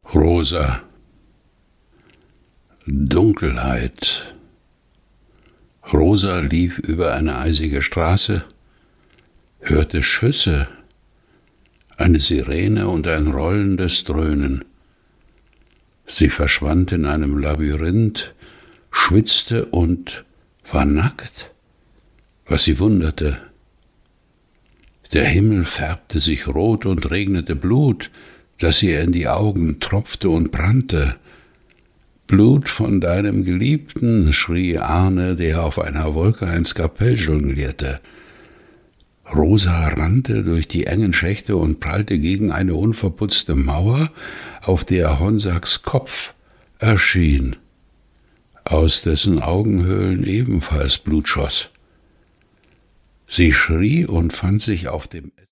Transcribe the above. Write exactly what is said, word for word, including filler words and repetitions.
Rosa. Dunkelheit. Rosa lief über eine eisige Straße, hörte Schüsse, eine Sirene und ein rollendes Dröhnen. Sie verschwand in einem Labyrinth, schwitzte und war nackt, was sie wunderte. Der Himmel färbte sich rot und regnete Blut, das ihr in die Augen tropfte und brannte. »Blut von deinem Geliebten«, schrie Arne, der auf einer Wolke ein Skapell jonglierte. Rosa rannte durch die engen Schächte und prallte gegen eine unverputzte Mauer, auf der Honsaks Kopf erschien, aus dessen Augenhöhlen ebenfalls Blut schoss. Sie schrie und fand sich auf dem